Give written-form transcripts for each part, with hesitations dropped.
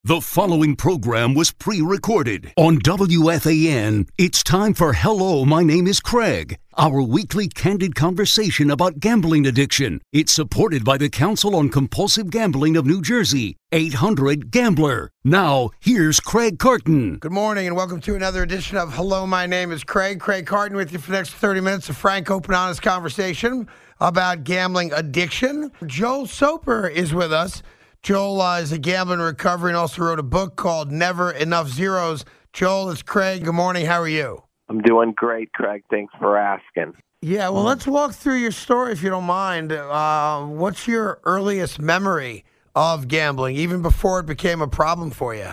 The following program was pre-recorded on WFAN. It's time for Hello, My Name is Craig, our weekly candid conversation about gambling addiction. It's supported by the Council on Compulsive Gambling of New Jersey, 800-GAMBLER. Now, here's Craig Carton. Good morning and welcome to another edition of Hello, My Name is Craig. Craig Carton with you for the next 30 minutes of frank, open, honest conversation about gambling addiction. Joel Soper is with us. Joel is a gambler in recovery and also wrote a book called Never Enough Zeros. Joel, it's Craig. Good morning. How are you? I'm doing great, Craig. Thanks for asking. Yeah, well, let's walk through your story if you don't mind. What's your earliest memory of gambling, even before it became a problem for you?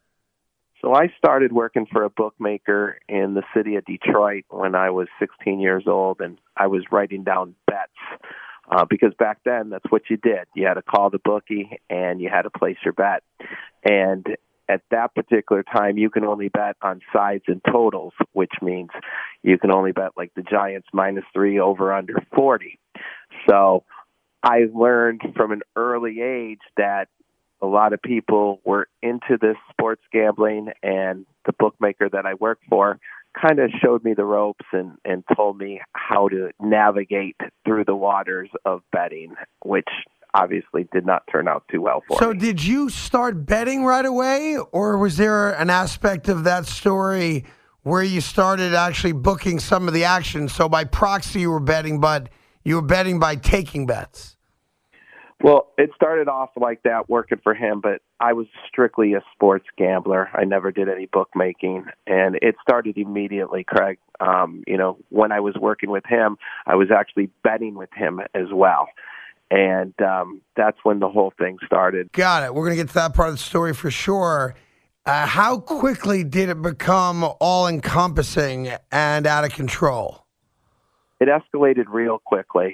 So I started working for a bookmaker in the city of Detroit when I was 16 years old, and I was writing down bets. Because back then, that's what you did. You had to call the bookie, and you had to place your bet. And at that particular time, you can only bet on sides and totals, which means you can only bet like the Giants -3 over under 40. So I learned from an early age that a lot of people were into this sports gambling, and the bookmaker that I worked for kind of showed me the ropes and told me how to navigate through the waters of betting, which obviously did not turn out too well for me. So did you start betting right away, or was there an aspect of that story where you started actually booking some of the action? So by proxy you were betting, but you were betting by taking bets. Well, it started off like that working for him, but I was strictly a sports gambler. I never did any bookmaking, and it started immediately, Craig. When I was working with him, I was actually betting with him as well. And that's when the whole thing started. Got it. We're going to get to that part of the story for sure. How quickly did it become all-encompassing and out of control? It escalated real quickly,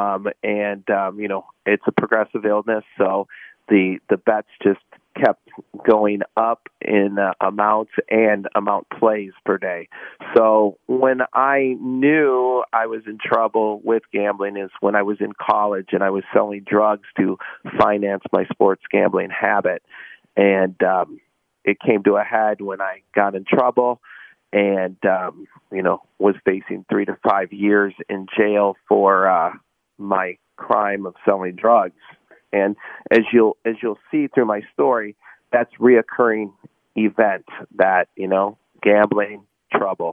it's a progressive illness, so the bets just kept going up in amounts and amount plays per day. So when I knew I was in trouble with gambling is when I was in college and I was selling drugs to finance my sports gambling habit. And it came to a head when I got in trouble and, was facing 3 to 5 years in jail for my crime of selling drugs. And as you'll see through my story, that's reoccurring event that, gambling, trouble.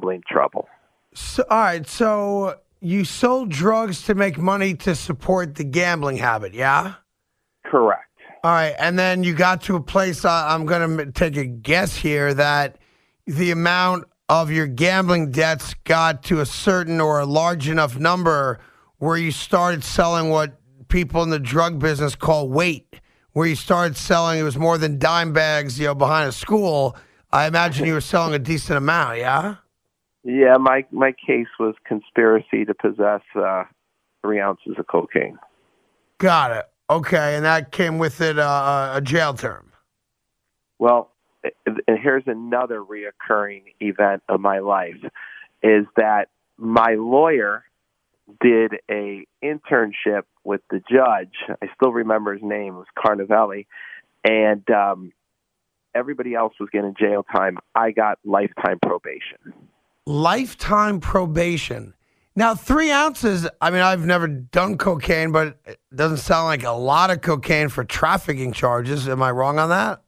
So, all right, so you sold drugs to make money to support the gambling habit, yeah? Correct. All right, and then you got to a place, I'm going to take a guess here, that the amount of your gambling debts got to a certain or a large enough number where you started selling what people in the drug business call weight, where you started selling, it was more than dime bags, behind a school. I imagine you were selling a decent amount, yeah? Yeah, my case was conspiracy to possess 3 ounces of cocaine. Got it. Okay, and that came with it a jail term. Well, and here's another reoccurring event of my life, is that my lawyer did a internship with the judge. I still remember his name. It was Carnavelli. And everybody else was getting jail time. I got lifetime probation. Lifetime probation. Now, 3 ounces, I've never done cocaine, but it doesn't sound like a lot of cocaine for trafficking charges. Am I wrong on that?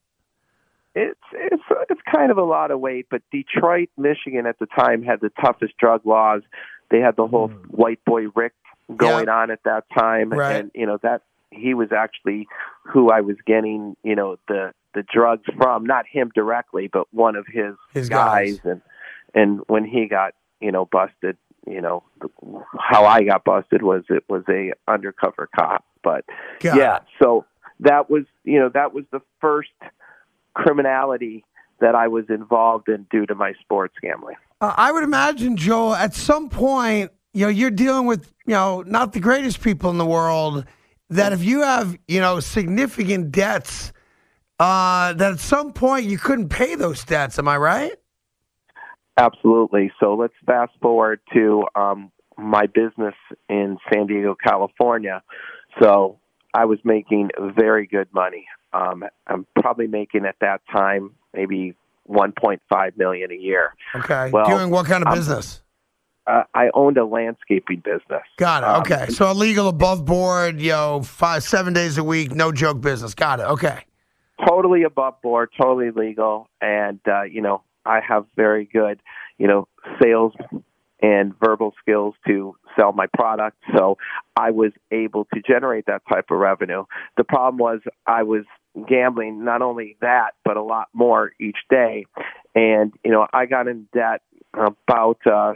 It's kind of a lot of weight, but Detroit, Michigan at the time had the toughest drug laws. They had the whole white boy Rick going on at that time, right. And that he was actually who I was getting the drugs from, not him directly, but one of his guys. And when he got busted, how I got busted was it was a undercover cop. But so that was the first criminality that I was involved in due to my sports gambling. I would imagine, Joel, at some point, you're dealing with, not the greatest people in the world, that if you have, significant debts, that at some point you couldn't pay those debts. Am I right? Absolutely. So let's fast forward to my business in San Diego, California. So I was making very good money. I'm probably making at that time maybe $1.5 million a year. Okay. Well, doing what kind of business? I owned a landscaping business. Got it. Okay. So a legal above board, 7 days a week, no joke business. Got it. Okay. Totally above board, totally legal. And, I have very good, sales and verbal skills to sell my product. So I was able to generate that type of revenue. The problem was I was gambling, not only that, but a lot more each day. And, I got in debt about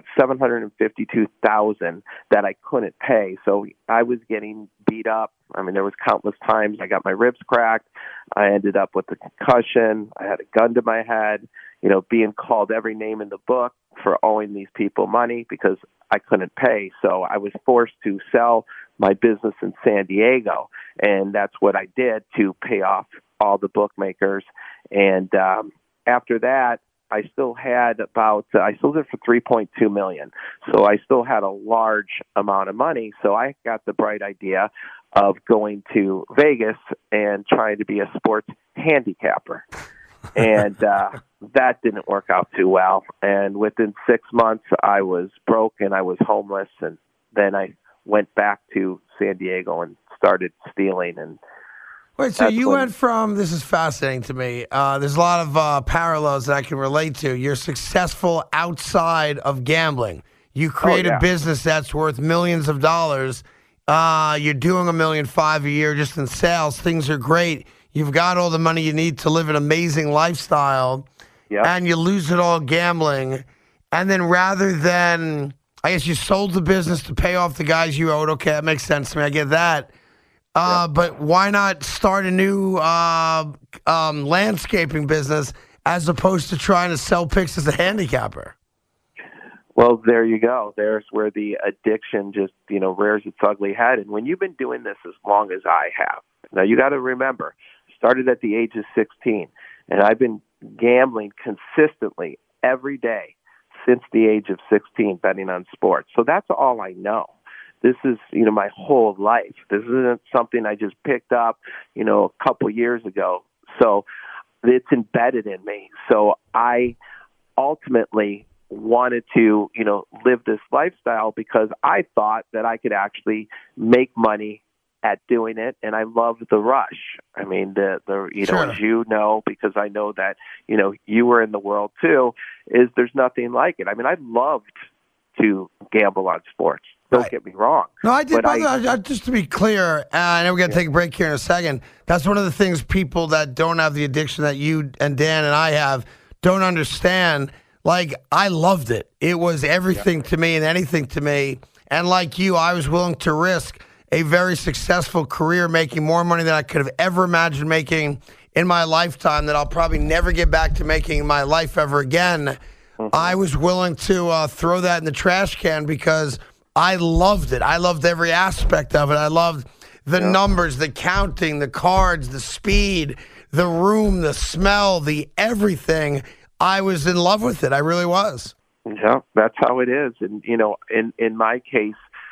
$752,000 that I couldn't pay. So I was getting beat up. I mean, there was countless times I got my ribs cracked. I ended up with a concussion. I had a gun to my head, being called every name in the book for owing these people money because I couldn't pay. So I was forced to sell my business in San Diego. And that's what I did to pay off all the bookmakers. And after that, I still had I sold it for $3.2 million. So I still had a large amount of money. So I got the bright idea of going to Vegas and trying to be a sports handicapper. And that didn't work out too well. And within 6 months, I was broke and I was homeless. And then I went back to San Diego and started stealing. And wait, so you went from, this is fascinating to me, there's a lot of parallels that I can relate to. You're successful outside of gambling. You create a business that's worth millions of dollars. You're doing $1.5 million a year just in sales. Things are great. You've got all the money you need to live an amazing lifestyle, and you lose it all gambling. And then rather than, I guess you sold the business to pay off the guys you owed. Okay, that makes sense to me. I get that. But why not start a new landscaping business as opposed to trying to sell picks as a handicapper? Well, there you go. There's where the addiction just, rears its ugly head. And when you've been doing this as long as I have, now you got to remember, started at the age of 16, and I've been gambling consistently every day since the age of 16, betting on sports. So that's all I know. This is, my whole life. This isn't something I just picked up, a couple years ago. So it's embedded in me. So I ultimately wanted to, live this lifestyle because I thought that I could actually make money at doing it, and I love the rush. I mean, Sure. as you know, because I know that, you were in the world too, is there's nothing like it. I mean, I loved to gamble on sports. Don't get me wrong. No, I did. Just to be clear, I know we're going to take a break here in a second. That's one of the things people that don't have the addiction that you and Dan and I have don't understand. Like, I loved it. It was everything to me and anything to me. And like you, I was willing to risk a very successful career making more money than I could have ever imagined making in my lifetime that I'll probably never get back to making in my life ever again. Mm-hmm. I was willing to throw that in the trash can because I loved it. I loved every aspect of it. I loved the numbers, the counting, the cards, the speed, the room, the smell, the everything. I was in love with it. I really was. Yeah, that's how it is. And, in my case,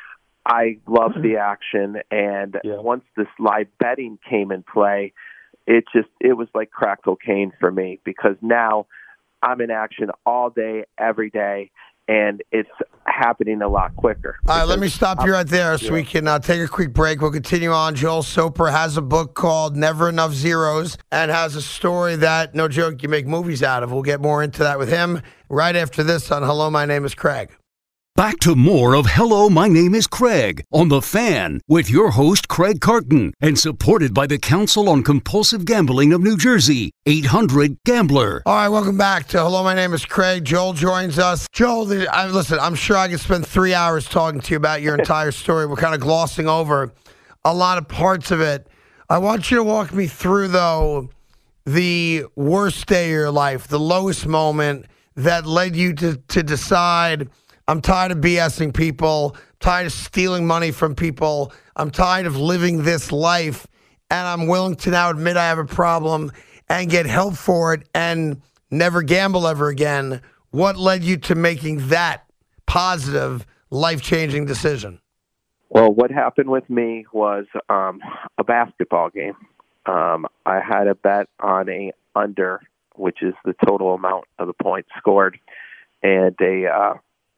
I loved the action. And once this live betting came in play, it was like crack cocaine for me because now I'm in action all day, every day. And it's happening a lot quicker. All right, let me stop you right there so we can take a quick break. We'll continue on. Joel Soper has a book called Never Enough Zeros and has a story that, no joke, you make movies out of. We'll get more into that with him right after this on Hello, My Name is Craig. Back to more of Hello, My Name is Craig on The Fan with your host, Craig Carton, and supported by the Council on Compulsive Gambling of New Jersey, 800-GAMBLER. All right, welcome back to Hello, My Name is Craig. Joel joins us. Joel, listen, I'm sure I could spend 3 hours talking to you about your entire story. We're kind of glossing over a lot of parts of it. I want you to walk me through, though, the worst day of your life, the lowest moment that led you to decide, I'm tired of BSing people, tired of stealing money from people. I'm tired of living this life, and I'm willing to now admit I have a problem and get help for it and never gamble ever again. What led you to making that positive, life-changing decision? Well, what happened with me was a basketball game. I had a bet on a under, which is the total amount of the points scored, and a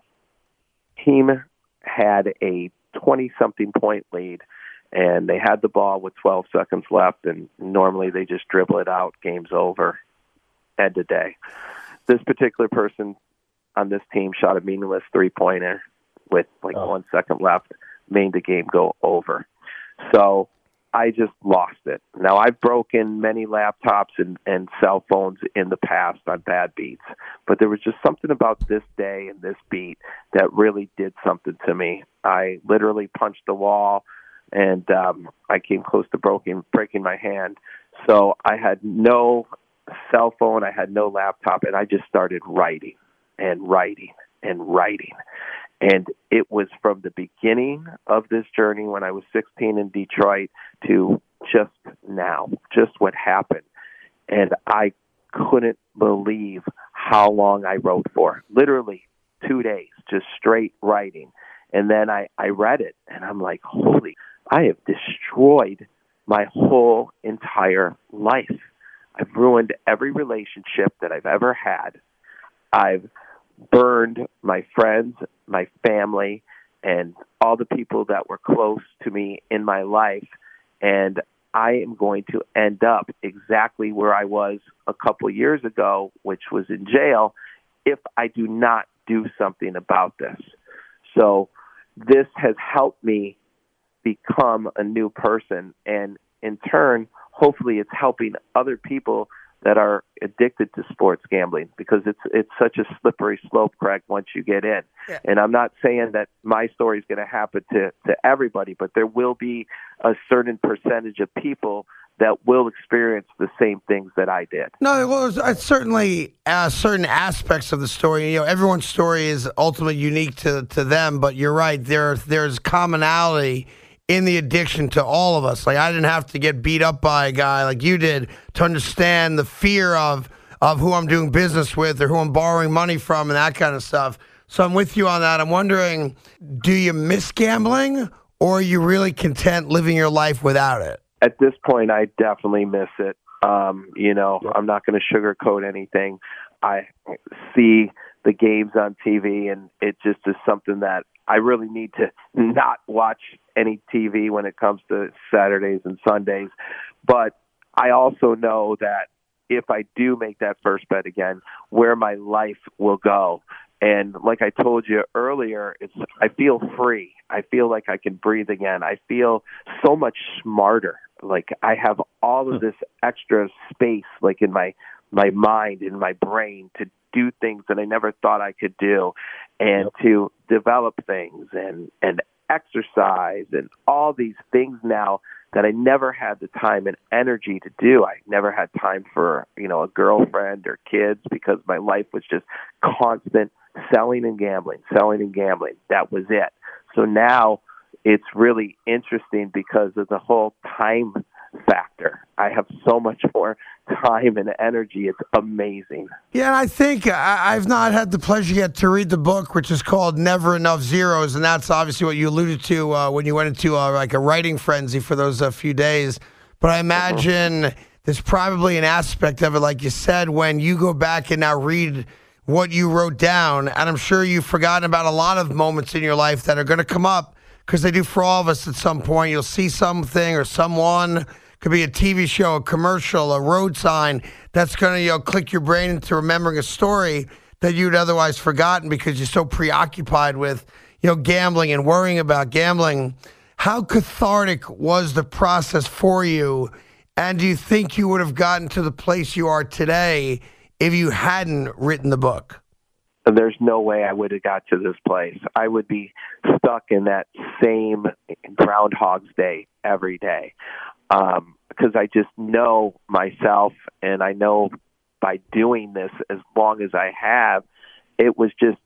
team had a 20-something point lead, and they had the ball with 12 seconds left, and normally they just dribble it out, game's over, end of day. This particular person on this team shot a meaningless three-pointer with 1 second left, made the game go over. So I just lost it. Now, I've broken many laptops and cell phones in the past on bad beats, but there was just something about this day and this beat that really did something to me. I literally punched the wall, and I came close to breaking my hand. So I had no cell phone, I had no laptop, and I just started writing and writing and writing. And it was from the beginning of this journey when I was 16 in Detroit to just now, just what happened. And I couldn't believe how long I wrote for. Literally 2 days, just straight writing. And then I read it, and I'm like, holy, I have destroyed my whole entire life. I've ruined every relationship that I've ever had. I've burned my friends, my family, and all the people that were close to me in my life, and I am going to end up exactly where I was a couple years ago, which was in jail, if I do not do something about this. So this has helped me become a new person, and in turn, hopefully it's helping other people that are addicted to sports gambling, because it's such a slippery slope, Craig, once you get in. Yeah. And I'm not saying that my story is going to happen to everybody, but there will be a certain percentage of people that will experience the same things that I did. No, well, it's certainly certain aspects of the story. You know, everyone's story is ultimately unique to them, but you're right. There's commonality in the addiction to all of us. Like, I didn't have to get beat up by a guy like you did to understand the fear of who I'm doing business with or who I'm borrowing money from and that kind of stuff. So I'm with you on that. I'm wondering, do you miss gambling, or are you really content living your life without it? At this point, I definitely miss it. I'm not going to sugarcoat anything. I see the games on TV, and it just is something that I really need to not watch any TV when it comes to Saturdays and Sundays. But I also know that if I do make that first bet again, where my life will go. And like I told you earlier, I feel free. I feel like I can breathe again. I feel so much smarter. Like I have all of this extra space, like in my mind, in my brain, to do things that I never thought I could do, and to develop things and exercise and all these things now that I never had the time and energy to do. I never had time for, a girlfriend or kids, because my life was just constant selling and gambling. That was it. So now it's really interesting because of the whole time factor. I have so much more time and energy. It's amazing. Yeah, and I think I've not had the pleasure yet to read the book, which is called Never Enough Zeros, and that's obviously what you alluded to when you went into like a writing frenzy for those few days. But I imagine there's probably an aspect of it, like you said, when you go back and now read what you wrote down, and I'm sure you've forgotten about a lot of moments in your life that are going to come up, because they do for all of us at some point. You'll see something or someone, could be a TV show, a commercial, a road sign, that's going to click your brain into remembering a story that you'd otherwise forgotten because you're so preoccupied with gambling and worrying about gambling. How cathartic was the process for you, and do you think you would have gotten to the place you are today if you hadn't written the book? There's no way I would have got to this place. I would be stuck in that same Groundhog's Day every day, because I just know myself, and I know by doing this as long as I have, it was just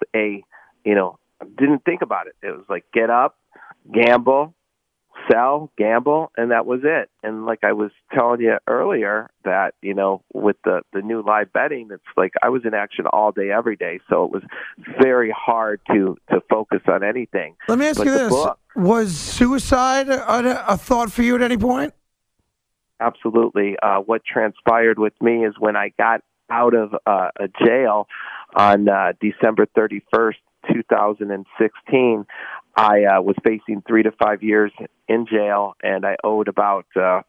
didn't think about it. It was like, get up, gamble, sell, gamble, and that was it. And like I was telling you earlier, that with the new live betting, it's like I was in action all day, every day, so it was very hard to focus on anything. Let me ask you this: was suicide a thought for you at any point? absolutely. What transpired with me is when I got out of a jail on December 31st, 2016, I was facing 3 to 5 years in jail, and I owed about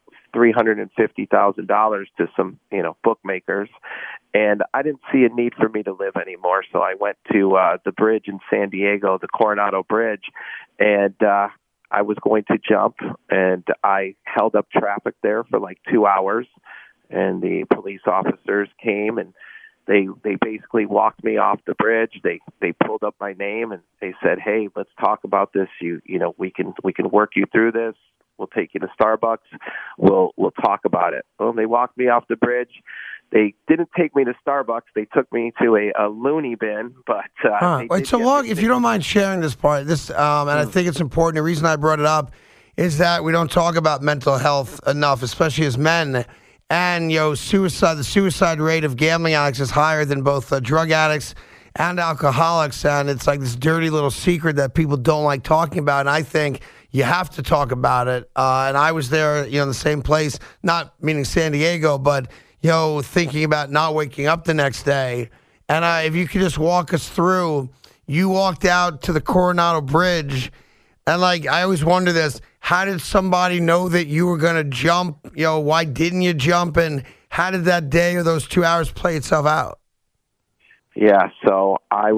$350,000 to some, bookmakers, and I didn't see a need for me to live anymore. So I went to the bridge in San Diego, the Coronado Bridge, and I was going to jump, and I held up traffic there for like 2 hours, and the police officers came and they basically walked me off the bridge. They pulled up my name and they said, "Hey, let's talk about this. We can work you through this. We'll take you to Starbucks. We'll talk about it." Well, they walked me off the bridge. They didn't take me to Starbucks. They took me to a loony bin. But wait, so long, if you don't mind sharing this part, and I think it's important. The reason I brought it up is that we don't talk about mental health enough, especially as men. And the suicide rate of gambling addicts is higher than both drug addicts and alcoholics. And it's like this dirty little secret that people don't like talking about. And I think you have to talk about it. And I was there, in the same place, not meaning San Diego, but thinking about not waking up the next day. And if you could just walk us through, you walked out to the Coronado Bridge, and I always wonder this: how did somebody know that you were going to jump? Why didn't you jump? And how did that day or those 2 hours play itself out? Yeah, so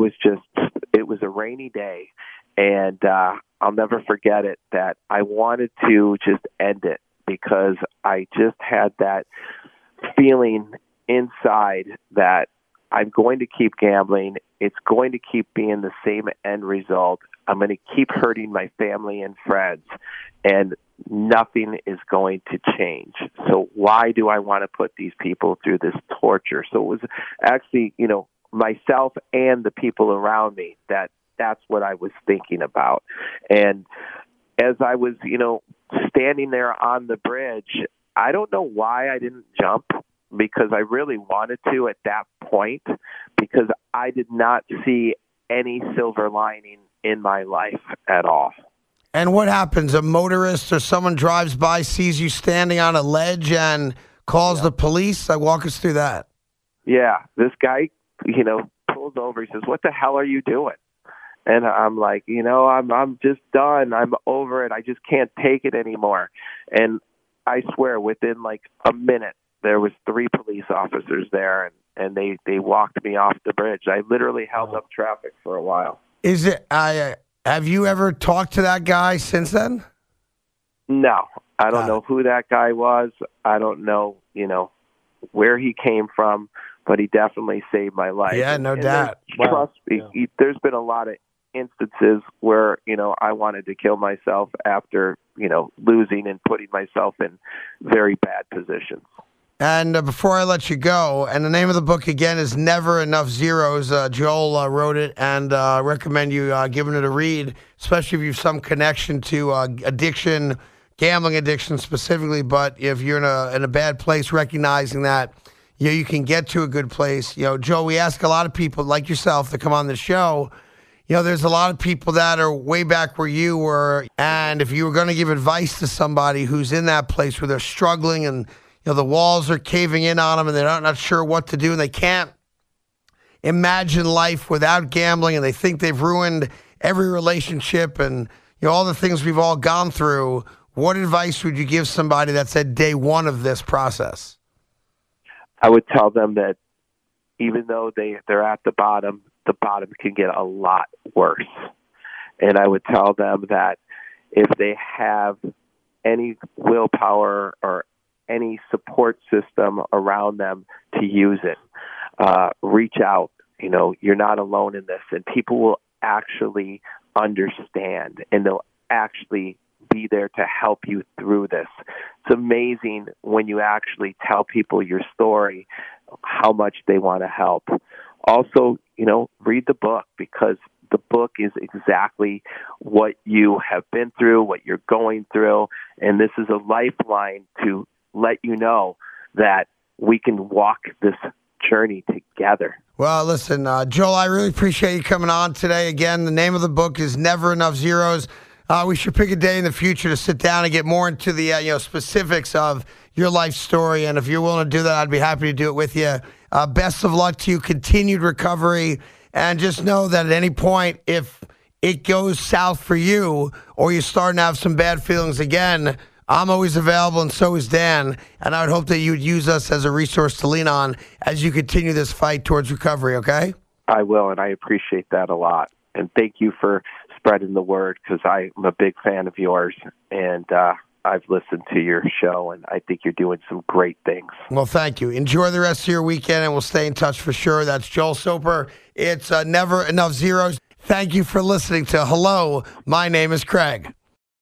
it was a rainy day, and I'll never forget it, that I wanted to just end it because I just had that feeling inside that I'm going to keep gambling. It's going to keep being the same end result. I'm going to keep hurting my family and friends, and nothing is going to change. So why do I want to put these people through this torture? So it was actually, myself and the people around me, that's what I was thinking about. And as I was, standing there on the bridge, I don't know why I didn't jump, because I really wanted to at that point, because I did not see any silver lining in my life at all. And what happens? A motorist or someone drives by, sees you standing on a ledge and calls the police? Walk us through that. Yeah, this guy, pulls over. He says, "What the hell are you doing?" And I'm like, I'm just done. I'm over it. I just can't take it anymore. And I swear, within a minute, there was 3 police officers there, and they walked me off the bridge. I literally held up traffic for a while. Have you ever talked to that guy since then? No, I don't know who that guy was. I don't know, where he came from, but he definitely saved my life. Yeah, no doubt. Trust me, there's been a lot of instances where, I wanted to kill myself after, losing and putting myself in very bad positions. And before I let you go, and the name of the book again is Never Enough Zeros. Joel wrote it, and recommend you giving it a read, especially if you have some connection to addiction, gambling addiction specifically. But if you're in a bad place, recognizing that you can get to a good place. Joe, we ask a lot of people like yourself to come on the show. There's a lot of people that are way back where you were, and if you were going to give advice to somebody who's in that place where they're struggling and the walls are caving in on them and they're not sure what to do and they can't imagine life without gambling and they think they've ruined every relationship and all the things we've all gone through, what advice would you give somebody that's at day one of this process? I would tell them that even though they're at the bottom can get a lot worse. And I would tell them that if they have any willpower or any support system around them, to use it. Reach out. You're not alone in this, and people will actually understand, and they'll actually be there to help you through this. It's amazing when you actually tell people your story, how much they want to help. Also, read the book, because the book is exactly what you have been through, what you're going through, and this is a lifeline to let you know that we can walk this journey together. Well, listen, Joel, I really appreciate you coming on today. Again, the name of the book is Never Enough Zeros. We should pick a day in the future to sit down and get more into the specifics of your life story. And if you're willing to do that, I'd be happy to do it with you. Best of luck to you. Continued recovery. And just know that at any point, if it goes south for you or you're starting to have some bad feelings again, I'm always available, and so is Dan. And I would hope that you would use us as a resource to lean on as you continue this fight towards recovery, okay? I will, and I appreciate that a lot. And thank you for spreading the word, because I'm a big fan of yours, and I've listened to your show, and I think you're doing some great things. Well, thank you. Enjoy the rest of your weekend, and we'll stay in touch for sure. That's Joel Soper. It's Never Enough Zeros. Thank you for listening to Hello, my name is Craig.